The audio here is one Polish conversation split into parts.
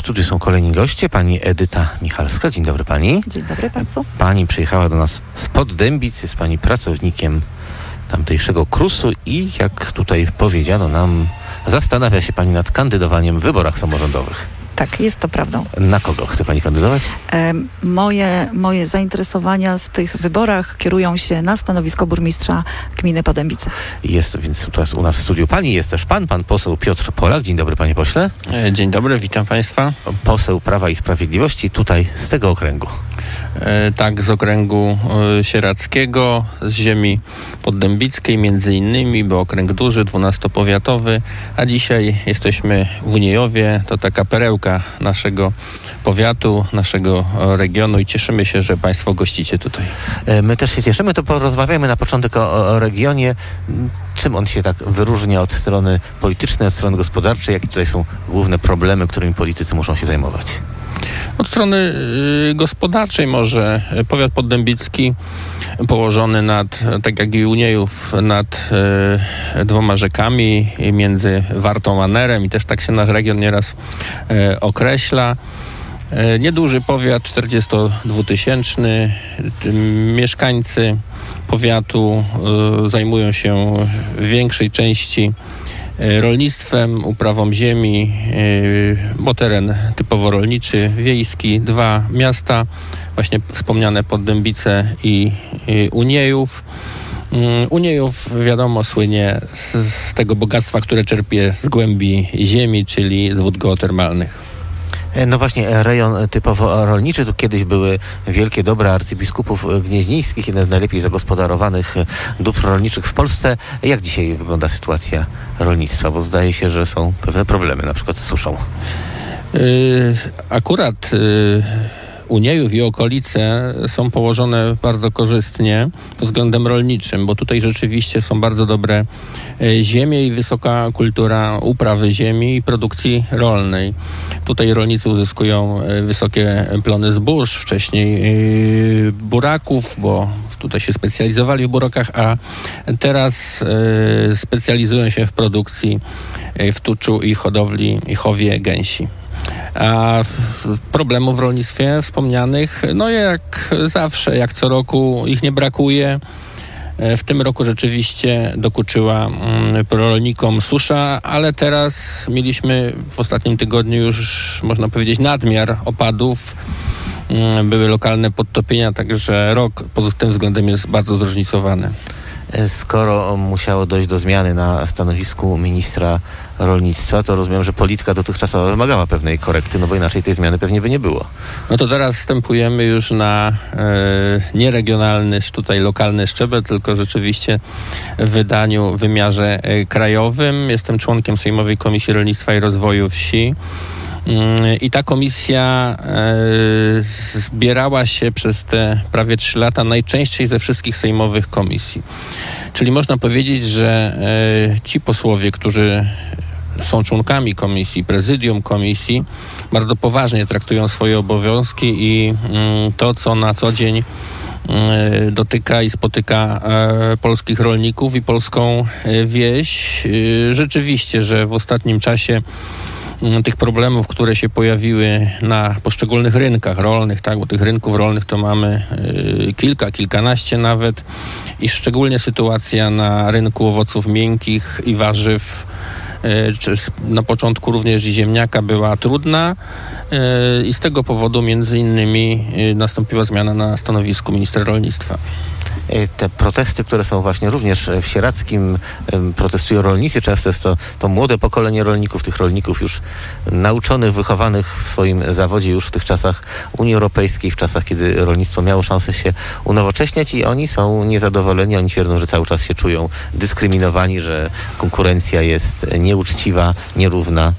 studiu są kolejni goście. Pani Edyta Michalska. Dzień dobry pani. Dzień dobry państwu. Pani przyjechała do nas spod Dębic, jest pani pracownikiem tamtejszego KRUS-u i jak tutaj powiedziano nam, zastanawia się pani nad kandydowaniem w wyborach samorządowych. Tak, jest to prawdą. Na kogo chce pani kandydować? Moje zainteresowania w tych wyborach kierują się na stanowisko burmistrza gminy Podębice. Jest więc teraz u nas w studiu pani, jest też pan poseł Piotr Polak. Dzień dobry panie pośle. Dzień dobry, witam państwa. Poseł Prawa i Sprawiedliwości tutaj z tego okręgu. Tak, z okręgu sieradzkiego, z ziemi poddębickiej między innymi, bo okręg duży, 12-powiatowy, a dzisiaj jesteśmy w Uniejowie, to taka perełka naszego powiatu, naszego regionu i cieszymy się, że państwo gościcie tutaj. My też się cieszymy, to porozmawiajmy na początek o regionie. Czym on się tak wyróżnia od strony politycznej, od strony gospodarczej? Jakie tutaj są główne problemy, którymi politycy muszą się zajmować? Od strony gospodarczej może powiat poddębicki położony nad, tak jak i Uniejów, nad dwoma rzekami między Wartą a Nerem i też tak się nasz region nieraz określa. Nieduży powiat, 42-tysięczny. Mieszkańcy powiatu zajmują się w większej części rolnictwem, uprawą ziemi, bo teren typowo rolniczy, wiejski, dwa miasta, właśnie wspomniane Poddębice i Uniejów. Uniejów, wiadomo, słynie z tego bogactwa, które czerpie z głębi ziemi, czyli z wód geotermalnych. No właśnie, rejon typowo rolniczy. Tu kiedyś były wielkie dobra arcybiskupów gnieźnieńskich, jeden z najlepiej zagospodarowanych dóbr rolniczych w Polsce. Jak dzisiaj wygląda sytuacja rolnictwa? Bo zdaje się, że są pewne problemy, na przykład z suszą. Akurat Uniejów i okolice są położone bardzo korzystnie pod względem rolniczym, bo tutaj rzeczywiście są bardzo dobre ziemie i wysoka kultura uprawy ziemi i produkcji rolnej. Tutaj rolnicy uzyskują wysokie plony zbóż, wcześniej buraków, bo tutaj się specjalizowali w burakach, a teraz specjalizują się w produkcji w tuczu i hodowli i chowie gęsi. A problemów w rolnictwie wspomnianych, no jak zawsze, jak co roku ich nie brakuje. W tym roku rzeczywiście dokuczyła rolnikom susza, ale teraz mieliśmy w ostatnim tygodniu już, można powiedzieć, nadmiar opadów. Były lokalne podtopienia, także rok pod tym względem jest bardzo zróżnicowany. Skoro musiało dojść do zmiany na stanowisku ministra rolnictwa, to rozumiem, że polityka dotychczasowa wymagała pewnej korekty, no bo inaczej tej zmiany pewnie by nie było. No to teraz wstępujemy już na nie regionalny, tutaj lokalny szczebel, tylko rzeczywiście w wymiarze krajowym. Jestem członkiem Sejmowej Komisji Rolnictwa i Rozwoju Wsi. I ta komisja zbierała się przez te prawie 3 lata najczęściej ze wszystkich sejmowych komisji. Czyli można powiedzieć, że ci posłowie, którzy są członkami komisji, prezydium komisji, bardzo poważnie traktują swoje obowiązki i to, co na co dzień dotyka i spotyka polskich rolników i polską wieś. Rzeczywiście, że w ostatnim czasie tych problemów, które się pojawiły na poszczególnych rynkach rolnych, tak, bo tych rynków rolnych to mamy kilkanaście nawet i szczególnie sytuacja na rynku owoców miękkich i warzyw, na początku również i ziemniaka była trudna i z tego powodu między innymi nastąpiła zmiana na stanowisku ministra rolnictwa. Te protesty, które są właśnie również w Sieradzkim, protestują rolnicy. Często jest to młode pokolenie rolników, tych rolników już nauczonych, wychowanych w swoim zawodzie już w tych czasach Unii Europejskiej, w czasach, kiedy rolnictwo miało szansę się unowocześniać i oni są niezadowoleni. Oni twierdzą, że cały czas się czują dyskryminowani, że konkurencja jest nieuczciwa, nierówna.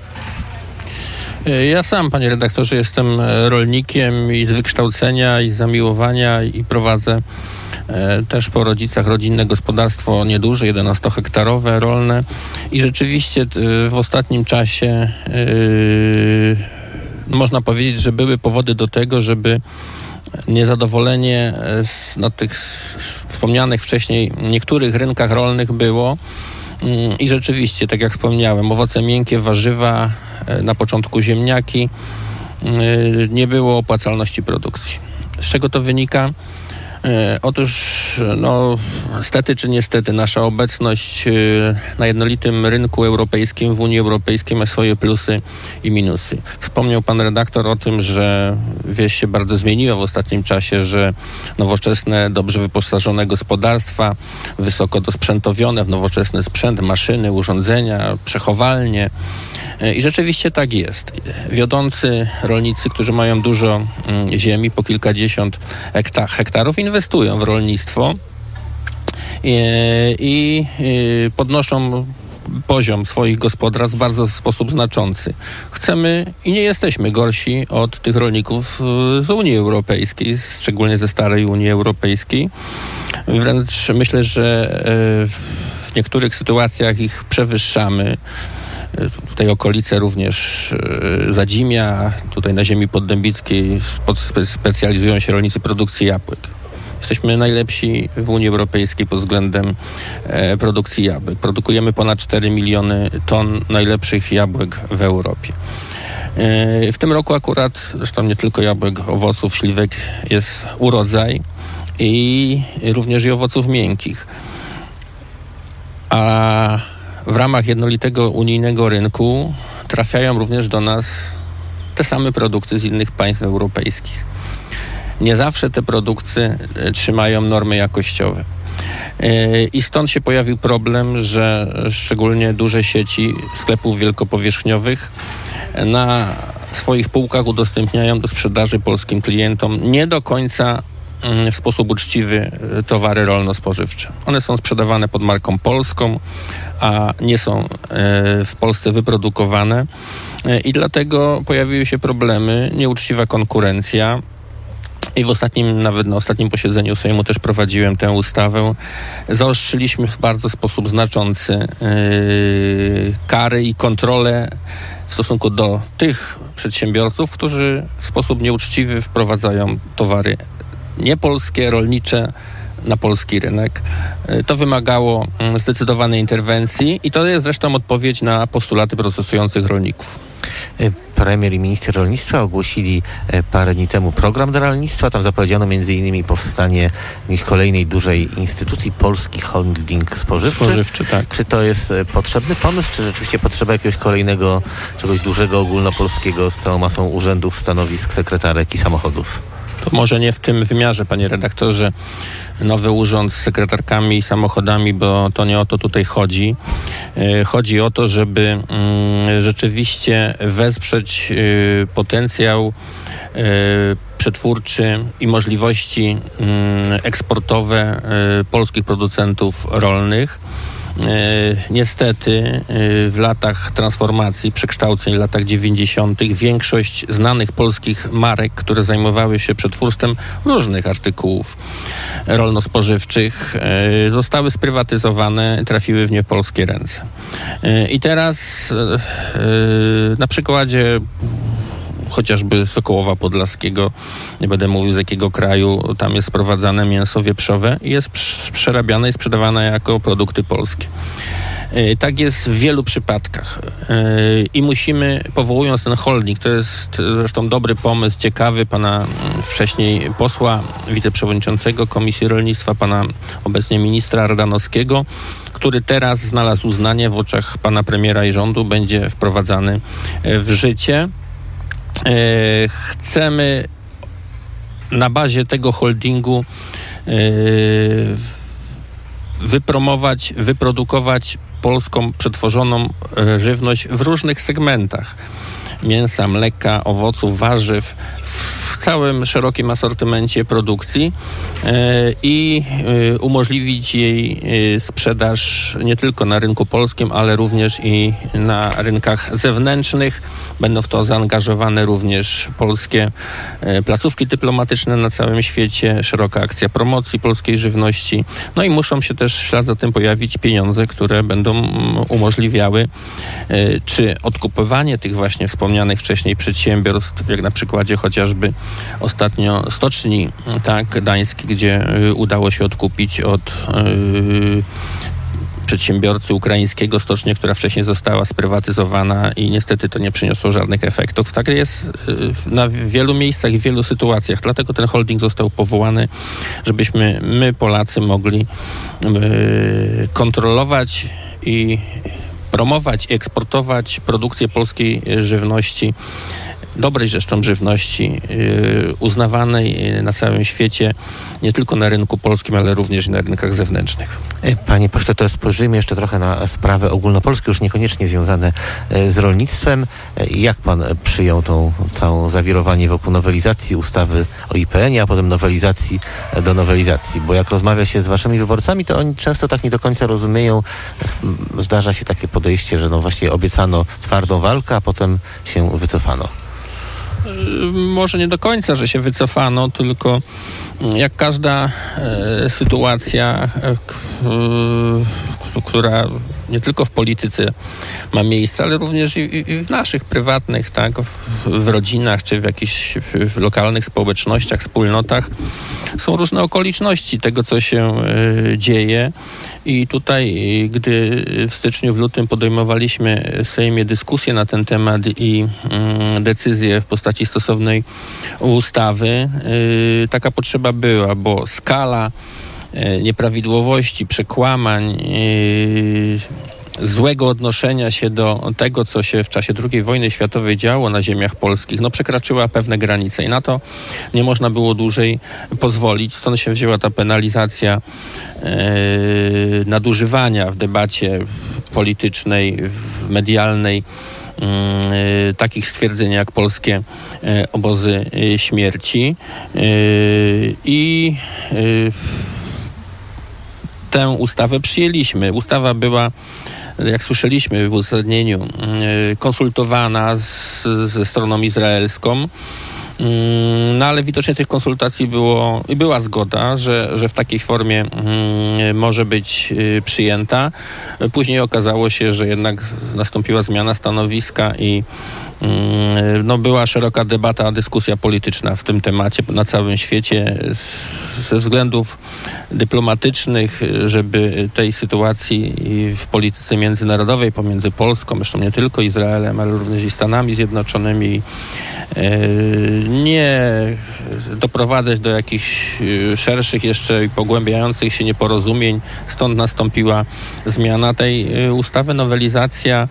Ja sam, panie redaktorze, jestem rolnikiem i z wykształcenia, i z zamiłowania i prowadzę też po rodzicach rodzinne gospodarstwo nieduże, 11-hektarowe, rolne i rzeczywiście w ostatnim czasie można powiedzieć, że były powody do tego, żeby niezadowolenie na tych wspomnianych wcześniej niektórych rynkach rolnych było i rzeczywiście, tak jak wspomniałem, owoce miękkie, warzywa, na początku ziemniaki, nie było opłacalności produkcji. Z czego to wynika? Otóż, stety czy niestety, nasza obecność na jednolitym rynku europejskim, w Unii Europejskiej ma swoje plusy i minusy. Wspomniał pan redaktor o tym, że wieś się bardzo zmieniła w ostatnim czasie, że nowoczesne, dobrze wyposażone gospodarstwa, wysoko dosprzętowione w nowoczesny sprzęt, maszyny, urządzenia, przechowalnie. I rzeczywiście tak jest. Wiodący rolnicy, którzy mają dużo ziemi, po kilkadziesiąt hektarów, inwestują w rolnictwo i podnoszą poziom swoich gospodarstw w sposób znaczący. Chcemy i nie jesteśmy gorsi od tych rolników z Unii Europejskiej, szczególnie ze starej Unii Europejskiej. Wręcz myślę, że w niektórych sytuacjach ich przewyższamy. Tutaj okolice również Zadzimia, tutaj na ziemi poddębickiej specjalizują się rolnicy produkcji jabłek. Jesteśmy najlepsi w Unii Europejskiej pod względem produkcji jabłek. Produkujemy ponad 4 miliony ton najlepszych jabłek w Europie. W tym roku akurat, zresztą nie tylko jabłek, owoców, śliwek, jest urodzaj i również i owoców miękkich. A w ramach jednolitego unijnego rynku trafiają również do nas te same produkty z innych państw europejskich. Nie zawsze te produkty trzymają normy jakościowe. I stąd się pojawił problem, że szczególnie duże sieci sklepów wielkopowierzchniowych na swoich półkach udostępniają do sprzedaży polskim klientom nie do końca w sposób uczciwy towary rolno-spożywcze. One są sprzedawane pod marką polską, a nie są w Polsce wyprodukowane i dlatego pojawiły się problemy, nieuczciwa konkurencja. I nawet na ostatnim posiedzeniu Sejmu też prowadziłem tę ustawę. Zaostrzyliśmy w bardzo sposób znaczący kary i kontrolę w stosunku do tych przedsiębiorców, którzy w sposób nieuczciwy wprowadzają towary niepolskie, rolnicze na polski rynek. To wymagało zdecydowanej interwencji i to jest zresztą odpowiedź na postulaty protestujących rolników. Premier i minister rolnictwa ogłosili parę dni temu program dla rolnictwa. Tam zapowiedziano m.in. powstanie jakiejś kolejnej dużej instytucji, Polski Holding Spożywczy. Tak. Czy to jest potrzebny pomysł, czy rzeczywiście potrzeba jakiegoś kolejnego, czegoś dużego, ogólnopolskiego z całą masą urzędów, stanowisk, sekretarek i samochodów? To może nie w tym wymiarze, panie redaktorze, nowy urząd z sekretarkami i samochodami, bo to nie o to tutaj chodzi. Chodzi o to, żeby rzeczywiście wesprzeć potencjał przetwórczy i możliwości eksportowe polskich producentów rolnych. Niestety w latach transformacji, przekształceń, w latach 90. większość znanych polskich marek, które zajmowały się przetwórstwem różnych artykułów rolno-spożywczych, zostały sprywatyzowane, trafiły w niepolskie ręce. I teraz na przykładzie chociażby Sokołowa Podlaskiego, nie będę mówił z jakiego kraju, tam jest sprowadzane mięso wieprzowe i jest przerabiane i sprzedawane jako produkty polskie. Tak jest w wielu przypadkach. I musimy, powołując ten holding, to jest zresztą dobry pomysł, ciekawy, pana wcześniej posła, wiceprzewodniczącego Komisji Rolnictwa, pana obecnie ministra Ardanowskiego, który teraz znalazł uznanie w oczach pana premiera i rządu, będzie wprowadzany w życie. Chcemy na bazie tego holdingu wypromować, wyprodukować polską przetworzoną żywność w różnych segmentach. Mięsa, mleka, owoców, warzyw, w całym szerokim asortymencie produkcji i umożliwić jej sprzedaż nie tylko na rynku polskim, ale również i na rynkach zewnętrznych. Będą w to zaangażowane również polskie placówki dyplomatyczne na całym świecie, szeroka akcja promocji polskiej żywności. No i muszą się też w ślad za tym pojawić pieniądze, które będą umożliwiały czy odkupywanie tych właśnie wspomnianych wcześniej przedsiębiorstw, jak na przykładzie chociażby ostatnio stoczni, tak, gdańskiej, gdzie udało się odkupić od przedsiębiorcy ukraińskiego, stocznię, która wcześniej została sprywatyzowana i niestety to nie przyniosło żadnych efektów. Tak jest na wielu miejscach i w wielu sytuacjach. Dlatego ten holding został powołany, żebyśmy my, Polacy, mogli kontrolować i promować i eksportować produkcję polskiej żywności, dobrej zresztą żywności, uznawanej na całym świecie, nie tylko na rynku polskim, ale również i na rynkach zewnętrznych. Panie pośle, to spojrzyjmy jeszcze trochę na sprawy ogólnopolskie, już niekoniecznie związane z rolnictwem. Jak pan przyjął tą całą zawirowanie wokół nowelizacji ustawy o IPN-ie, a potem nowelizacji do nowelizacji? Bo jak rozmawia się z waszymi wyborcami, to oni często tak nie do końca rozumieją. Zdarza się takie podejście, że no właśnie obiecano twardą walkę, a potem się wycofano. Może nie do końca, że się wycofano, tylko jak każda sytuacja, która nie tylko w polityce ma miejsce, ale również i w naszych prywatnych, tak, w rodzinach, czy w jakichś lokalnych społecznościach, wspólnotach. Są różne okoliczności tego, co się dzieje i tutaj, gdy w styczniu, w lutym podejmowaliśmy w Sejmie dyskusję na ten temat i decyzję w postaci stosownej ustawy, taka potrzeba była, bo skala nieprawidłowości, przekłamań, złego odnoszenia się do tego, co się w czasie II wojny światowej działo na ziemiach polskich, przekraczyła pewne granice i na to nie można było dłużej pozwolić. Stąd się wzięła ta penalizacja nadużywania w debacie politycznej, medialnej, takich stwierdzeń jak polskie obozy śmierci i tę ustawę przyjęliśmy. Ustawa była, jak słyszeliśmy w uzasadnieniu, konsultowana ze stroną izraelską, ale widocznie tych konsultacji była zgoda, że w takiej formie może być przyjęta. Później okazało się, że jednak nastąpiła zmiana stanowiska i była szeroka debata, dyskusja polityczna w tym temacie na całym świecie ze względów dyplomatycznych, żeby tej sytuacji w polityce międzynarodowej pomiędzy Polską, zresztą nie tylko Izraelem, ale również i Stanami Zjednoczonymi, nie doprowadzać do jakichś szerszych jeszcze i pogłębiających się nieporozumień. Stąd nastąpiła zmiana tej ustawy, nowelizacja.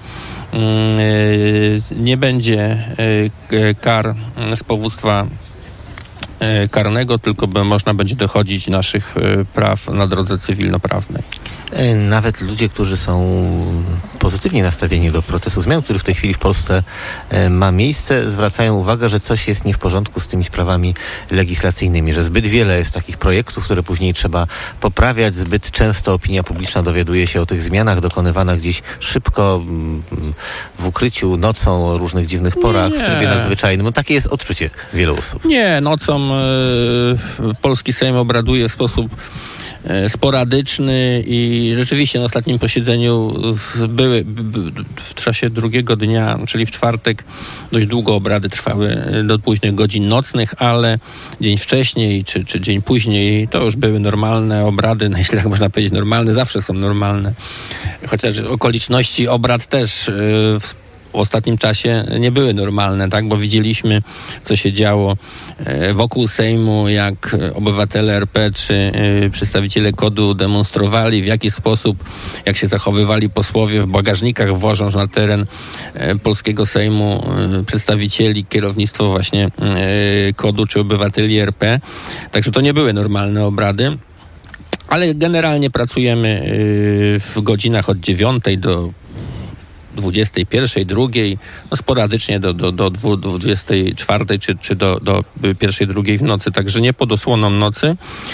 Nie będzie kar z powództwa karnego, tylko można będzie dochodzić naszych praw na drodze cywilnoprawnej. Nawet ludzie, którzy są pozytywnie nastawieni do procesu zmian, który w tej chwili w Polsce ma miejsce, zwracają uwagę, że coś jest nie w porządku z tymi sprawami legislacyjnymi, że zbyt wiele jest takich projektów, które później trzeba poprawiać. Zbyt często opinia publiczna dowiaduje się o tych zmianach dokonywanych gdzieś szybko, w ukryciu, nocą, o różnych dziwnych porach, w trybie nadzwyczajnym. Takie jest odczucie wielu osób. Nie, nocą polski Sejm obraduje w sposób sporadyczny i rzeczywiście na ostatnim posiedzeniu były w czasie drugiego dnia, czyli w czwartek, dość długo obrady trwały do późnych godzin nocnych, ale dzień wcześniej czy dzień później to już były normalne obrady, jeśli tak można powiedzieć normalne, zawsze są normalne, chociaż okoliczności obrad też w ostatnim czasie nie były normalne, tak? Bo widzieliśmy, co się działo wokół Sejmu, jak obywatele RP czy przedstawiciele KOD-u demonstrowali, w jaki sposób, jak się zachowywali posłowie w bagażnikach, wożąc na teren polskiego Sejmu przedstawicieli, kierownictwo właśnie KOD-u czy obywateli RP. Także to nie były normalne obrady. Ale generalnie pracujemy w godzinach od 9 do 21, 2, sporadycznie do 24 czy do 1, 2 w nocy, także nie pod osłoną nocy.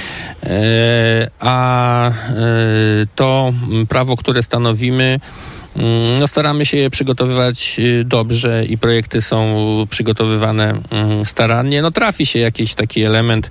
A to prawo, które stanowimy, staramy się je przygotowywać dobrze i projekty są przygotowywane starannie. Trafi się jakiś taki element,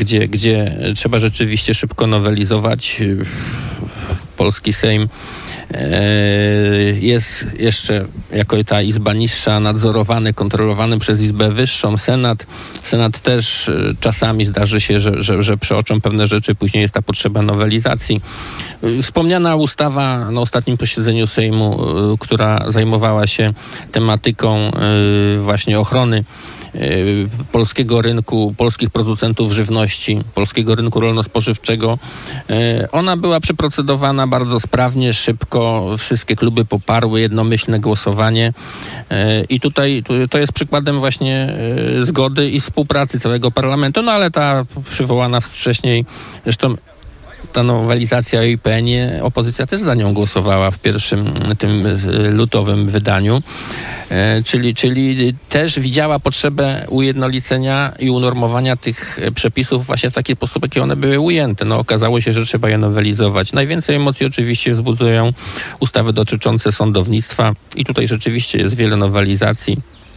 gdzie trzeba rzeczywiście szybko nowelizować. Polski Sejm Jest jeszcze jako ta Izba niższa nadzorowany, kontrolowany przez Izbę wyższą, Senat. Senat też czasami zdarzy się, że przeoczą pewne rzeczy, później jest ta potrzeba nowelizacji. Wspomniana ustawa na ostatnim posiedzeniu Sejmu, która zajmowała się tematyką właśnie ochrony polskiego rynku, polskich producentów żywności, polskiego rynku rolno-spożywczego. Ona była przeprocedowana bardzo sprawnie, szybko. Wszystkie kluby poparły jednomyślne głosowanie i tutaj to jest przykładem właśnie zgody i współpracy całego parlamentu, no ale ta przywołana wcześniej, zresztą ta nowelizacja o IPN-ie, opozycja też za nią głosowała w pierwszym tym lutowym wydaniu, czyli też widziała potrzebę ujednolicenia i unormowania tych przepisów właśnie w taki sposób, jaki one były ujęte. No, okazało się, że trzeba je nowelizować. Najwięcej emocji oczywiście wzbudzają ustawy dotyczące sądownictwa i tutaj rzeczywiście jest wiele nowelizacji.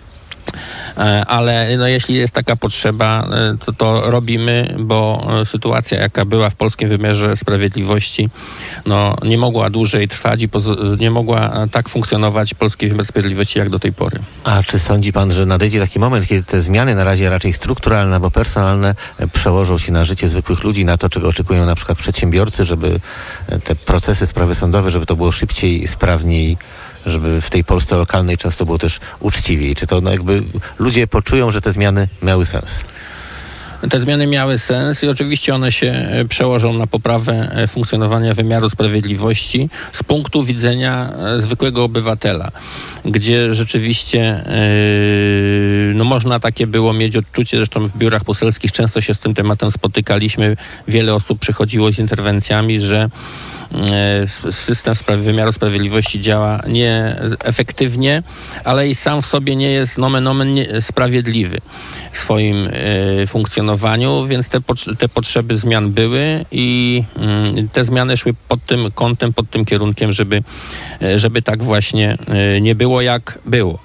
Ale no, jeśli jest taka potrzeba, to robimy, bo sytuacja, jaka była w polskim wymiarze sprawiedliwości, no, nie mogła dłużej trwać i nie mogła tak funkcjonować polski wymiar sprawiedliwości jak do tej pory. A czy sądzi pan, że nadejdzie taki moment, kiedy te zmiany, na razie raczej strukturalne albo personalne, przełożą się na życie zwykłych ludzi, na to, czego oczekują na przykład przedsiębiorcy, żeby te procesy, sprawy sądowe, żeby to było szybciej, sprawniej, żeby w tej Polsce lokalnej często było też uczciwiej? Czy to jakby ludzie poczują, że te zmiany miały sens? Te zmiany miały sens i oczywiście one się przełożą na poprawę funkcjonowania wymiaru sprawiedliwości z punktu widzenia zwykłego obywatela, gdzie rzeczywiście no można takie było mieć odczucie, zresztą w biurach poselskich często się z tym tematem spotykaliśmy, wiele osób przychodziło z interwencjami, że system wymiaru sprawiedliwości działa nieefektywnie, ale i sam w sobie nie jest nomen omen sprawiedliwy w swoim funkcjonowaniu, więc te potrzeby zmian były i te zmiany szły pod tym kątem, pod tym kierunkiem, żeby tak właśnie nie było, jak było.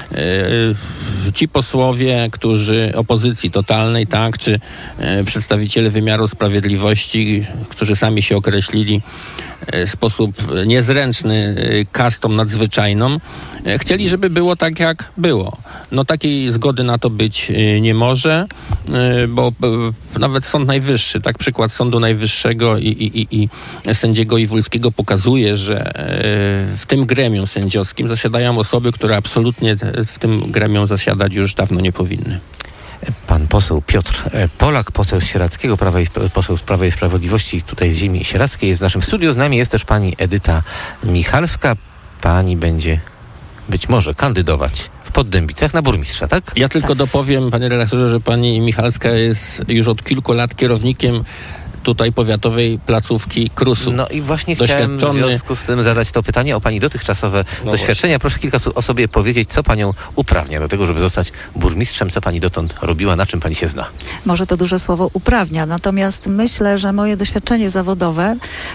Ci posłowie, którzy opozycji totalnej, tak, czy przedstawiciele wymiaru sprawiedliwości, którzy sami się określili w sposób niezręczny kastą nadzwyczajną, chcieli, żeby było tak, jak było. No takiej zgody na to być nie może, bo nawet Sąd Najwyższy, tak, przykład Sądu Najwyższego i sędziego Iwulskiego pokazuje, że w tym gremium sędziowskim zasiadają osoby, które absolutnie w tym gremium zasiadać już dawno nie powinny. Pan poseł Piotr Polak, poseł z Sieradzkiego, poseł z Prawa i Sprawiedliwości tutaj z ziemi sieradzkiej, jest w naszym studiu. Z nami jest też pani Edyta Michalska. Pani będzie być może kandydować w Poddębicach na burmistrza, tak? Ja tylko dopowiem, panie redaktorze, że pani Michalska jest już od kilku lat kierownikiem tutaj powiatowej placówki KRUS-u. No i właśnie chciałem w związku z tym zadać to pytanie o pani dotychczasowe doświadczenia. Proszę kilka słów o sobie powiedzieć, co panią uprawnia do tego, żeby zostać burmistrzem, co pani dotąd robiła, na czym pani się zna. Może to duże słowo uprawnia, natomiast myślę, że moje doświadczenie zawodowe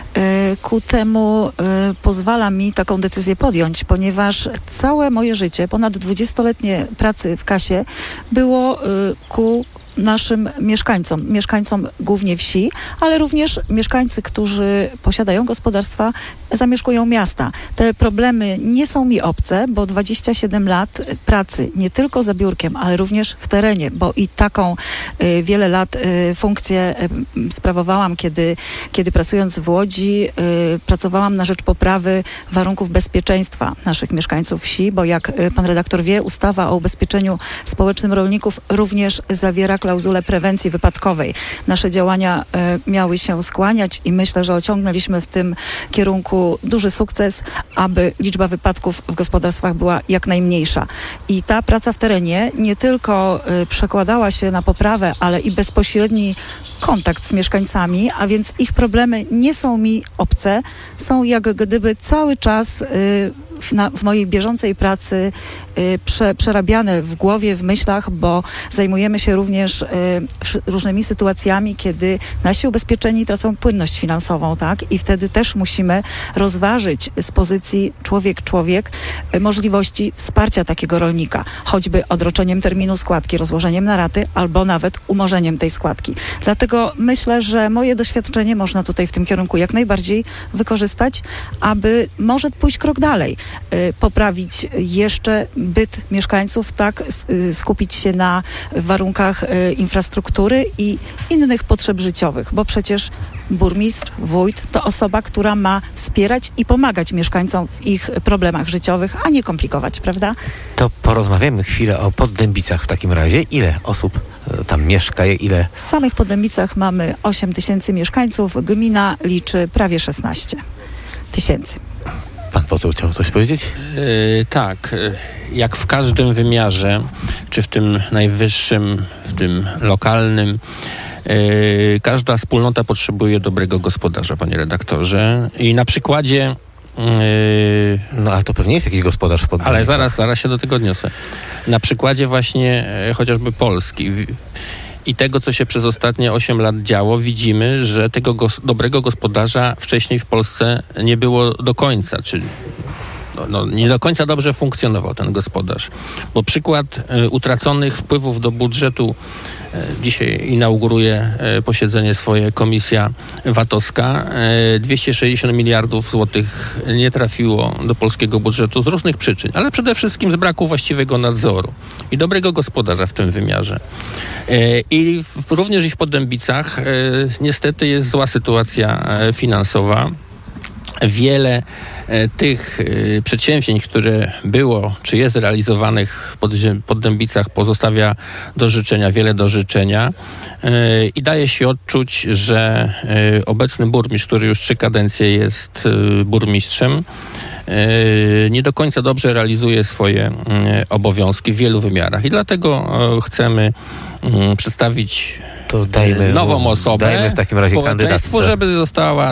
ku temu pozwala mi taką decyzję podjąć, ponieważ całe moje życie, ponad 20-letnie pracy w KAS-ie było ku naszym mieszkańcom głównie wsi, ale również mieszkańcy, którzy posiadają gospodarstwa, zamieszkują miasta. Te problemy nie są mi obce, bo 27 lat pracy nie tylko za biurkiem, ale również w terenie, bo i taką wiele lat funkcję sprawowałam, kiedy pracując w Łodzi pracowałam na rzecz poprawy warunków bezpieczeństwa naszych mieszkańców wsi, bo jak pan redaktor wie, ustawa o ubezpieczeniu społecznym rolników również zawiera klauzulę prewencji wypadkowej. Nasze działania miały się skłaniać i myślę, że osiągnęliśmy w tym kierunku duży sukces, aby liczba wypadków w gospodarstwach była jak najmniejsza. I ta praca w terenie nie tylko przekładała się na poprawę, ale i bezpośredni kontakt z mieszkańcami, a więc ich problemy nie są mi obce, są jak gdyby cały czas w mojej bieżącej pracy przerabiane w głowie, w myślach, bo zajmujemy się również różnymi sytuacjami, kiedy nasi ubezpieczeni tracą płynność finansową, tak? I wtedy też musimy rozważyć z pozycji człowiek możliwości wsparcia takiego rolnika, choćby odroczeniem terminu składki, rozłożeniem na raty, albo nawet umorzeniem tej składki. Dlatego myślę, że moje doświadczenie można tutaj w tym kierunku jak najbardziej wykorzystać, aby może pójść krok dalej, poprawić jeszcze byt mieszkańców, tak, skupić się na warunkach infrastruktury i innych potrzeb życiowych, bo przecież burmistrz, wójt to osoba, która ma wspierać i pomagać mieszkańcom w ich problemach życiowych, a nie komplikować, prawda? To porozmawiamy chwilę o Poddębicach w takim razie. Ile osób tam mieszka? Ile? W samych Poddębicach mamy 8 000 mieszkańców, gmina liczy prawie 16 000. Pan poseł chciał coś powiedzieć? Tak. Jak w każdym wymiarze, czy w tym najwyższym, w tym lokalnym, każda wspólnota potrzebuje dobrego gospodarza, panie redaktorze. I na przykładzie... No ale to pewnie jest jakiś gospodarz w Poddębicach. Ale zaraz się do tego odniosę. Na przykładzie właśnie chociażby Polski i tego, co się przez ostatnie 8 lat działo, widzimy, że tego dobrego gospodarza wcześniej w Polsce nie było do końca, czyli nie do końca dobrze funkcjonował ten gospodarz. Bo przykład utraconych wpływów do budżetu, dzisiaj inauguruje posiedzenie swoje komisja VAT-owska, 260 miliardów złotych nie trafiło do polskiego budżetu z różnych przyczyn, ale przede wszystkim z braku właściwego nadzoru i dobrego gospodarza w tym wymiarze. I również i w Poddębicach niestety jest zła sytuacja finansowa. Wiele tych przedsięwzięć, które było czy jest realizowanych w Poddębicach, pozostawia do życzenia, wiele do życzenia i daje się odczuć, że obecny burmistrz, który już 3 kadencje jest burmistrzem, nie do końca dobrze realizuje swoje obowiązki w wielu wymiarach i dlatego chcemy przedstawić nową osobę, dajmy w takim razie kandydatce, żeby została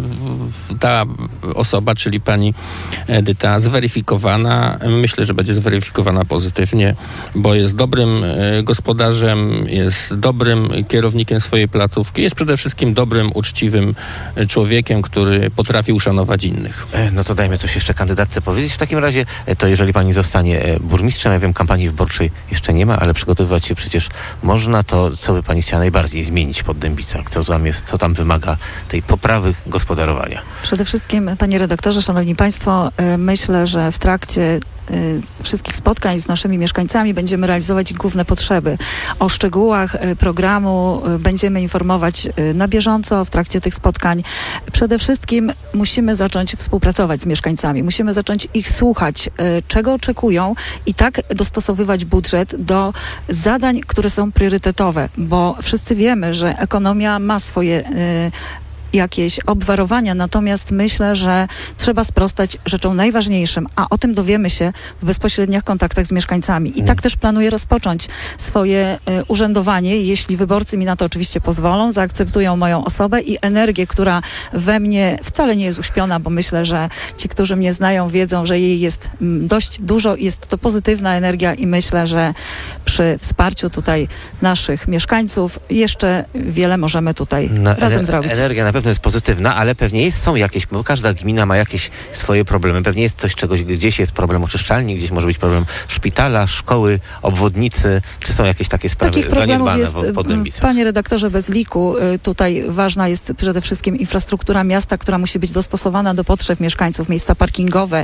ta osoba, czyli pani Edyta, zweryfikowana. Myślę, że będzie zweryfikowana pozytywnie, bo jest dobrym gospodarzem, jest dobrym kierownikiem swojej placówki, jest przede wszystkim dobrym, uczciwym człowiekiem, który potrafi uszanować innych. No to dajmy coś jeszcze kandydatce powiedzieć. W takim razie, to jeżeli pani zostanie burmistrzem, ja wiem, kampanii wyborczej jeszcze nie ma, ale przygotowywać się przecież można, to co by pani chciała najbardziej zmienić w Poddębicach? Co tam jest, co tam wymaga tej poprawy gospodarowania? Przede wszystkim, panie redaktorze, szanowni państwo, myślę, że w trakcie wszystkich spotkań z naszymi mieszkańcami będziemy realizować ich główne potrzeby. O szczegółach programu będziemy informować na bieżąco w trakcie tych spotkań. Przede wszystkim musimy zacząć współpracować z mieszkańcami. Musimy zacząć ich słuchać, czego oczekują i tak dostosowywać budżet do zadań, które są priorytetowe, bo wszyscy wiemy, że ekonomia ma swoje jakieś obwarowania, natomiast myślę, że trzeba sprostać rzeczom najważniejszym, a o tym dowiemy się w bezpośrednich kontaktach z mieszkańcami. I tak też planuję rozpocząć swoje urzędowanie, jeśli wyborcy mi na to oczywiście pozwolą, zaakceptują moją osobę i energię, która we mnie wcale nie jest uśpiona, bo myślę, że ci, którzy mnie znają, wiedzą, że jej jest dość dużo, jest to pozytywna energia i myślę, że przy wsparciu tutaj naszych mieszkańców jeszcze wiele możemy tutaj razem zrobić. Energia na pewno jest pozytywna, ale pewnie są jakieś, bo każda gmina ma jakieś swoje problemy. Pewnie jest gdzieś jest problem oczyszczalni, gdzieś może być problem szpitala, szkoły, obwodnicy. Czy są jakieś takie sprawy takich problemów zaniedbane jest, w Poddębicach? Panie redaktorze, bez liku. Tutaj ważna jest przede wszystkim infrastruktura miasta, która musi być dostosowana do potrzeb mieszkańców. Miejsca parkingowe,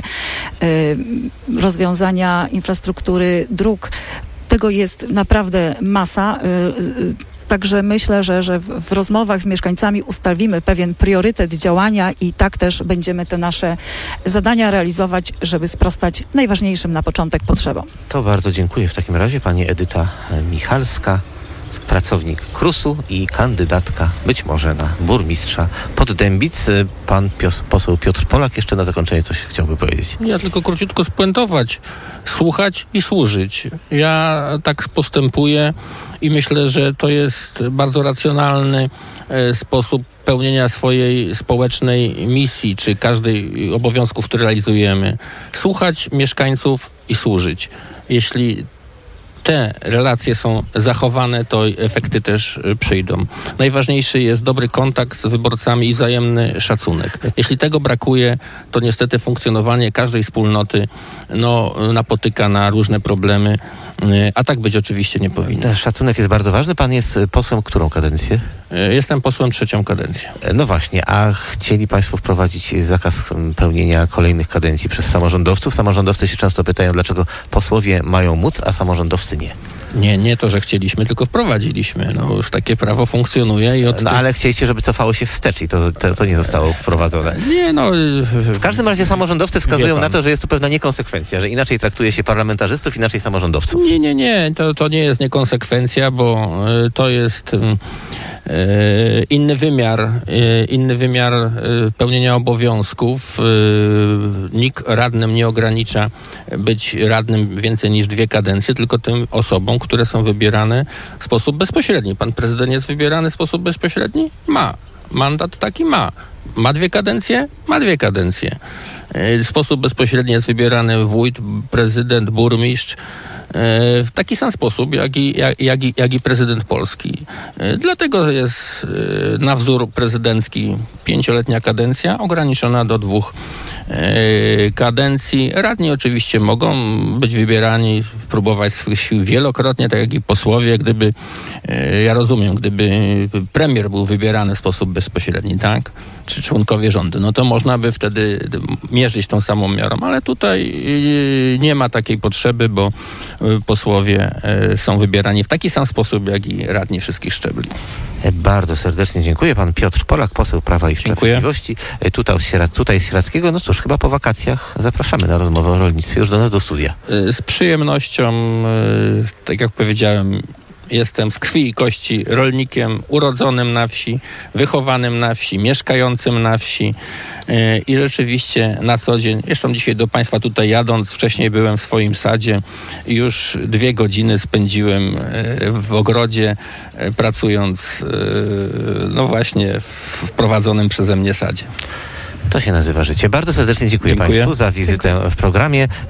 rozwiązania infrastruktury dróg. Tego jest naprawdę masa. Także myślę, że w rozmowach z mieszkańcami ustalimy pewien priorytet działania i tak też będziemy te nasze zadania realizować, żeby sprostać najważniejszym na początek potrzebom. To bardzo dziękuję w takim razie. Pani Edyta Michalska, pracownik KRUS-u i kandydatka być może na burmistrza Poddębic. Pan poseł Piotr Polak jeszcze na zakończenie coś chciałby powiedzieć. Ja tylko króciutko spuentować. Słuchać i służyć. Ja tak postępuję i myślę, że to jest bardzo racjonalny sposób pełnienia swojej społecznej misji, czy każdej obowiązków, które realizujemy. Słuchać mieszkańców i służyć. Jeśli te relacje są zachowane, to efekty też przyjdą. Najważniejszy jest dobry kontakt z wyborcami i wzajemny szacunek. Jeśli tego brakuje, to niestety funkcjonowanie każdej wspólnoty napotyka na różne problemy, a tak być oczywiście nie powinno. Ten szacunek jest bardzo ważny. Pan jest posłem którą kadencję? Jestem posłem 3. kadencję. No właśnie, a chcieli państwo wprowadzić zakaz pełnienia kolejnych kadencji przez samorządowców? Samorządowcy się często pytają, dlaczego posłowie mają móc, a samorządowcy nie. Nie to, że chcieliśmy, tylko wprowadziliśmy. Już takie prawo funkcjonuje. Ale chcieliście, żeby cofało się wstecz i to nie zostało wprowadzone. W każdym razie samorządowcy wskazują na to, że jest tu pewna niekonsekwencja, że inaczej traktuje się parlamentarzystów, inaczej samorządowców. Nie. To nie jest niekonsekwencja, bo to jest inny wymiar pełnienia obowiązków. Nikt radnym nie ogranicza być radnym więcej niż 2 kadencje, tylko tym osobom, które są wybierane w sposób bezpośredni. Pan prezydent jest wybierany w sposób bezpośredni? Ma. Mandat taki ma. Ma 2 kadencje? Ma 2 kadencje. W sposób bezpośredni jest wybierany wójt, prezydent, burmistrz w taki sam sposób, jak i prezydent Polski. Dlatego jest na wzór prezydencki 5-letnia kadencja ograniczona do 2 kadencji. Radni oczywiście mogą być wybierani, próbować swych sił wielokrotnie, tak jak i posłowie. Gdyby premier był wybierany w sposób bezpośredni, tak? Czy członkowie rządu, to można by wtedy mierzyć tą samą miarą, ale tutaj nie ma takiej potrzeby, bo posłowie są wybierani w taki sam sposób, jak i radni wszystkich szczebli. Bardzo serdecznie dziękuję. Pan Piotr Polak, poseł Prawa i Sprawiedliwości. Tutaj z Sieradzkiego. No cóż, chyba po wakacjach zapraszamy na rozmowę o rolnictwie już do nas do studia. Z przyjemnością, tak jak powiedziałem, jestem z krwi i kości rolnikiem urodzonym na wsi, wychowanym na wsi, mieszkającym na wsi i rzeczywiście na co dzień, zresztą dzisiaj do Państwa tutaj jadąc, wcześniej byłem w swoim sadzie i już 2 godziny spędziłem w ogrodzie, pracując właśnie w prowadzonym przeze mnie sadzie. To się nazywa życie. Bardzo serdecznie dziękuję Państwu za wizytę w programie.